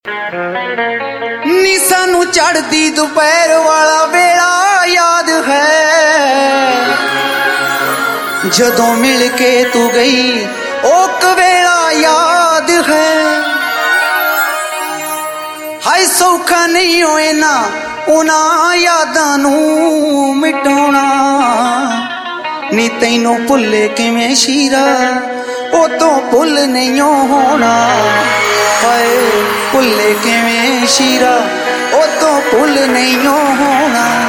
ਨੀ ਸਾਨੂੰ ਚੜਦੀ ਦੁਪਹਿਰ ਵਾਲਾ ਵੇਲਾ ਯਾਦ ਹੈ, ਜਦੋਂ ਮਿਲ ਕੇ ਤੂੰ ਗਈ ਉਹ ਕਵੇਲਾ ਯਾਦ ਹੈ। ਹਾਏ ਸੌਖਾ ਨਹੀਂ ਹੋਏ ਨਾ ਉਹਨਾਂ ਯਾਦਾਂ ਨੂੰ ਮਿਟਾਉਣਾ, ਨੀ ਤੈਨੂੰ ਭੁੱਲੇ ਕਿਵੇਂ ਸ਼ੀਰਾ ਉਹ ਤੋਂ ਭੁੱਲ ਨਹੀਂ ਹੋਣਾ। ਹਾਏ ਭੁੱਲੇ ਕਿਵੇਂ ਸ਼ੀਰਾ ਉਹ ਤੋਂ ਭੁੱਲ ਨਹੀਂ ਹੋਣਾ।